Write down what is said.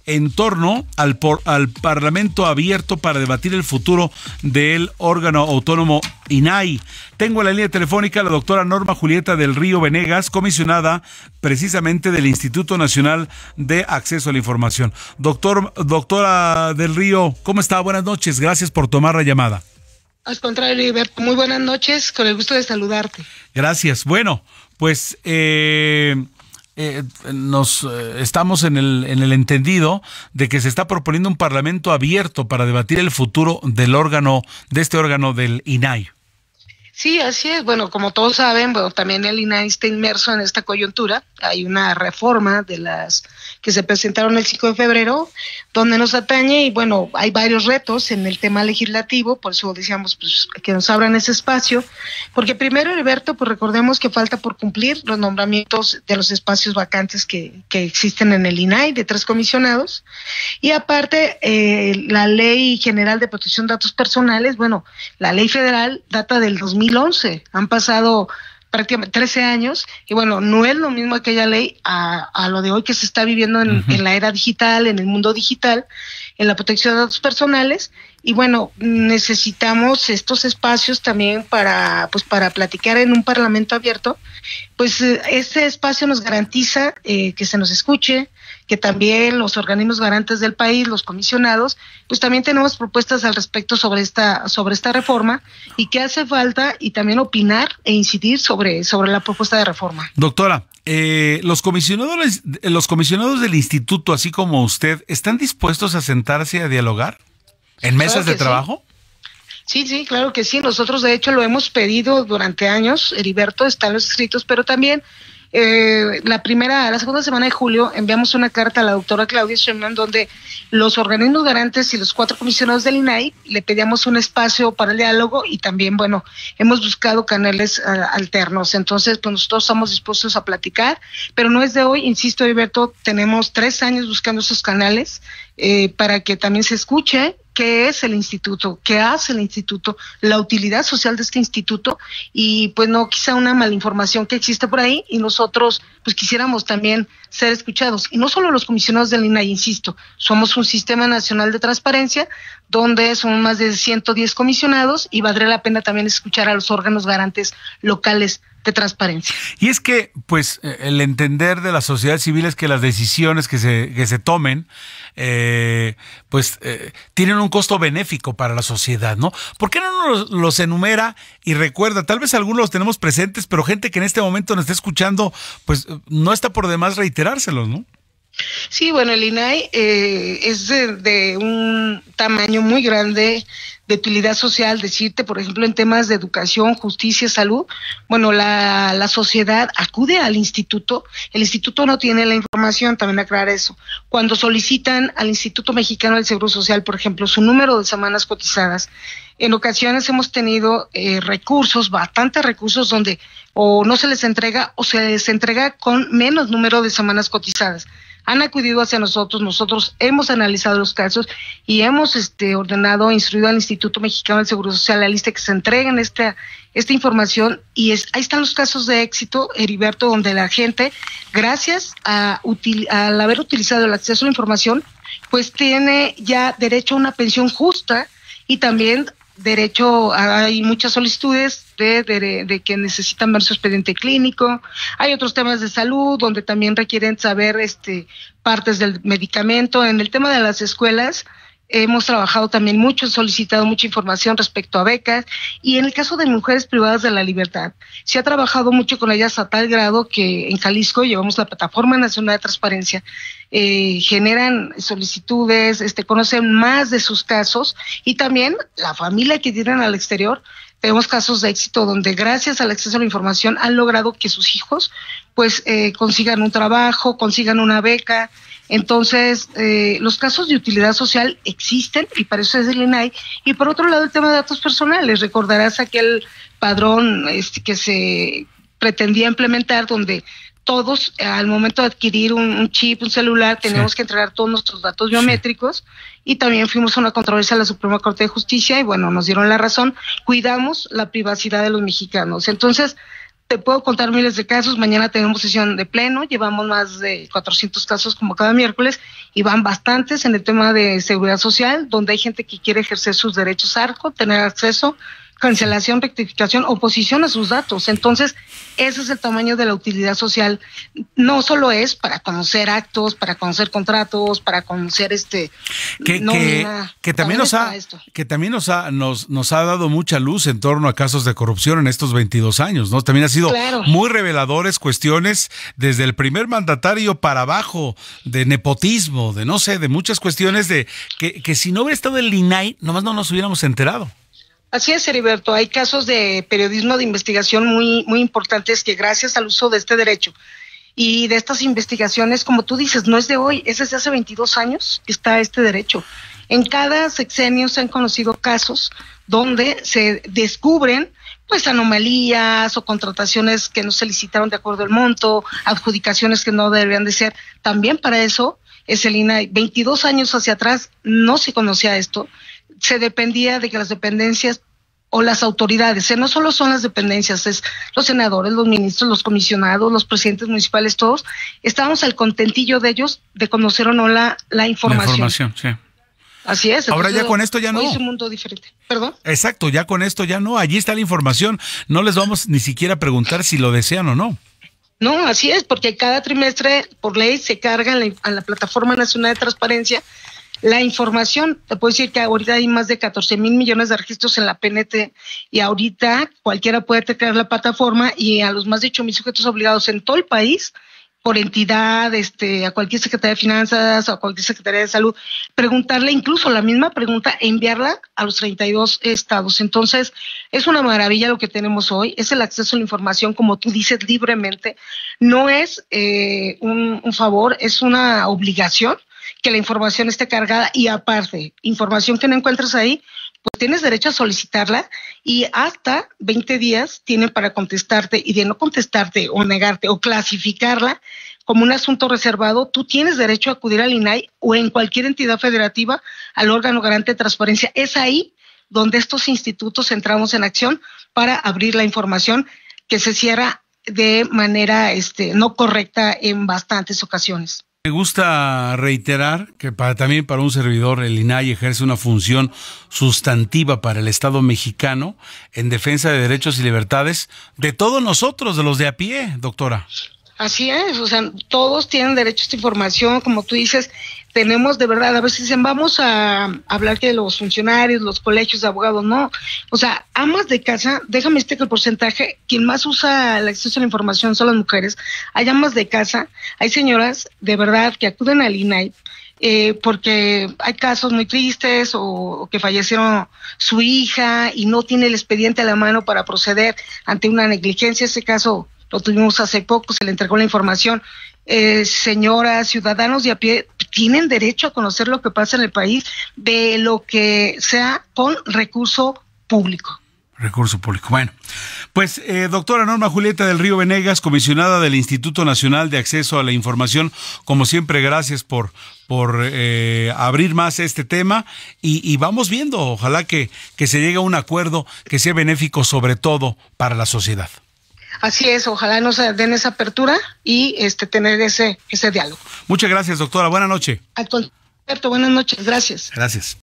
en torno al Parlamento abierto para debatir el futuro del órgano autónomo INAI. Tengo en la línea telefónica a la doctora Norma Julieta del Río Venegas, comisionada precisamente del Instituto Nacional de Acceso a la Información. Doctora del Río, ¿cómo está? Buenas noches, gracias por tomar la llamada. Al contrario, Heriberto, muy buenas noches, con el gusto de saludarte. Gracias. Bueno, pues estamos en el entendido de que se está proponiendo un parlamento abierto para debatir el futuro de este órgano del INAI. Sí, así es. Bueno, como todos saben, también el INAI está inmerso en esta coyuntura. Hay una reforma de las que se presentaron el 5 de febrero, donde nos atañe, y bueno, hay varios retos en el tema legislativo, por eso decíamos pues, que nos abran ese espacio, porque primero, Heriberto, pues recordemos que falta por cumplir los nombramientos de los espacios vacantes que existen en el INAI, de 3 comisionados, y aparte, la Ley General de Protección de Datos Personales, bueno, la ley federal data del 2011, han pasado prácticamente 13 años, y bueno, no es lo mismo aquella ley a lo de hoy que se está viviendo en la era digital, en el mundo digital, en la protección de datos personales, y bueno, necesitamos estos espacios también para platicar en un parlamento abierto. Pues este espacio nos garantiza que se nos escuche, que también los organismos garantes del país, los comisionados, pues también tenemos propuestas al respecto sobre esta reforma, y que hace falta y también opinar e incidir sobre la propuesta de reforma. Doctora, los comisionados del instituto, así como usted, ¿están dispuestos a sentarse a dialogar en mesas de trabajo? Sí, claro que sí. Nosotros de hecho lo hemos pedido durante años, Heriberto, están los escritos, pero también la segunda semana de julio enviamos una carta a la doctora Claudia Sheinbaum, donde los organismos garantes y los 4 comisionados del INAI le pedíamos un espacio para el diálogo, y también, bueno, hemos buscado canales alternos. Entonces, pues nosotros estamos dispuestos a platicar, pero no es de hoy, insisto, Heriberto, tenemos 3 años buscando esos canales para que también se escuche qué es el instituto, qué hace el instituto, la utilidad social de este instituto, y pues no quizá una malinformación que existe por ahí, y nosotros pues quisiéramos también ser escuchados. Y no solo los comisionados del INAI, insisto, somos un sistema nacional de transparencia donde son más de 110 comisionados, y valdría la pena también escuchar a los órganos garantes locales de transparencia. Y es que, pues, el entender de la sociedad civil es que las decisiones que se tomen, tienen un costo benéfico para la sociedad, ¿no? ¿Por qué no los enumera y recuerda? Tal vez algunos los tenemos presentes, pero gente que en este momento nos está escuchando, pues, no está por demás reiterárselos, ¿no? Sí, bueno, el INAI es de un tamaño muy grande, de utilidad social. Decirte, por ejemplo, en temas de educación, justicia, salud, bueno, la sociedad acude al instituto. El instituto no tiene la información, también aclarar eso. Cuando solicitan al Instituto Mexicano del Seguro Social, por ejemplo, su número de semanas cotizadas, en ocasiones hemos tenido bastantes recursos donde o no se les entrega o se les entrega con menos número de semanas cotizadas. Han acudido hacia nosotros hemos analizado los casos y hemos ordenado, instruido al Instituto Mexicano del Seguro Social la lista que se entreguen esta información, y ahí están los casos de éxito, Heriberto, donde la gente, gracias al haber utilizado el acceso a la información, pues tiene ya derecho a una pensión justa, y también derecho, hay muchas solicitudes de que necesitan ver su expediente clínico. Hay otros temas de salud donde también requieren saber partes del medicamento. En el tema de las escuelas hemos trabajado también mucho, solicitado mucha información respecto a becas, y en el caso de mujeres privadas de la libertad se ha trabajado mucho con ellas a tal grado que en Jalisco llevamos la Plataforma Nacional de Transparencia. Generan solicitudes, conocen más de sus casos, y también la familia que tienen al exterior. Tenemos casos de éxito donde gracias al acceso a la información han logrado que sus hijos pues consigan un trabajo, consigan una beca. Entonces, los casos de utilidad social existen, y para eso es el INAI. Y por otro lado, el tema de datos personales. Recordarás aquel padrón que se pretendía implementar, donde todos, al momento de adquirir un chip, un celular, tenemos que entregar todos nuestros datos biométricos, y también fuimos a una controversia a la Suprema Corte de Justicia, y bueno, nos dieron la razón. Cuidamos la privacidad de los mexicanos. Entonces, te puedo contar miles de casos. Mañana tenemos sesión de pleno, llevamos más de 400 casos como cada miércoles y van bastantes en el tema de seguridad social, donde hay gente que quiere ejercer sus derechos ARCO, tener acceso, cancelación, rectificación, oposición a sus datos. Entonces, ese es el tamaño de la utilidad social. No solo es para conocer actos, para conocer contratos, para conocer que también nos ha dado mucha luz en torno a casos de corrupción en estos 22 años, ¿no? También ha sido muy reveladores cuestiones desde el primer mandatario para abajo, de nepotismo, de no sé, de muchas cuestiones de que si no hubiera estado el INAI, nomás no nos hubiéramos enterado. Así es, Heriberto. Hay casos de periodismo de investigación muy, muy importantes que gracias al uso de este derecho y de estas investigaciones, como tú dices, no es de hoy, es desde hace 22 años que está este derecho. En cada sexenio se han conocido casos donde se descubren pues anomalías o contrataciones que no se licitaron de acuerdo al monto, adjudicaciones que no deberían de ser. También para eso es el INAI. 22 años hacia atrás no se conocía esto. Se dependía de que las dependencias o las autoridades, no solo son las dependencias, es los senadores, los ministros, los comisionados, los presidentes municipales, todos, estábamos al contentillo de ellos de conocer o no la información. La información, sí. Así es. Ahora ya con esto ya no. Hoy es un mundo diferente. ¿Perdón? Exacto, ya con esto ya no. Allí está la información. No les vamos ni siquiera a preguntar si lo desean o no. No, así es, porque cada trimestre, por ley, se carga en la Plataforma Nacional de Transparencia la información. Te puedo decir que ahorita hay más de 14,000 millones de registros en la PNT y ahorita cualquiera puede crear la plataforma y a los más de 8,000 sujetos obligados en todo el país, por entidad, a cualquier Secretaría de Finanzas o a cualquier Secretaría de Salud, preguntarle incluso la misma pregunta, enviarla a los 32 estados. Entonces, es una maravilla lo que tenemos hoy, es el acceso a la información, como tú dices, libremente. No es un favor, es una obligación que la información esté cargada y aparte, información que no encuentres ahí, pues tienes derecho a solicitarla y hasta 20 días tienen para contestarte y de no contestarte o negarte o clasificarla como un asunto reservado, tú tienes derecho a acudir al INAI o en cualquier entidad federativa al órgano garante de transparencia. Es ahí donde estos institutos entramos en acción para abrir la información que se cierra de manera no correcta en bastantes ocasiones. Me gusta reiterar que también para un servidor el INAI ejerce una función sustantiva para el Estado mexicano en defensa de derechos y libertades de todos nosotros, de los de a pie, doctora. Así es, o sea, todos tienen derecho a esta información, como tú dices, tenemos de verdad, a veces dicen, vamos a hablar que de los funcionarios, los colegios de abogados, no, o sea, amas de casa, déjame decirte que el porcentaje, quien más usa el acceso a la información son las mujeres, hay amas de casa, hay señoras de verdad que acuden al INAI, porque hay casos muy tristes o que fallecieron su hija y no tiene el expediente a la mano para proceder ante una negligencia. Ese caso lo tuvimos hace poco, se le entregó la información. Señoras, ciudadanos de a pie tienen derecho a conocer lo que pasa en el país, de lo que sea con recurso público. Recurso público. Bueno, pues doctora Norma Julieta del Río Venegas, comisionada del Instituto Nacional de Acceso a la Información, como siempre, gracias por abrir más este tema y vamos viendo, ojalá que se llegue a un acuerdo que sea benéfico sobre todo para la sociedad. Así es, ojalá nos den esa apertura y tener ese diálogo. Muchas gracias, doctora. Buenas noches. Alberto, buenas noches. Gracias. Gracias.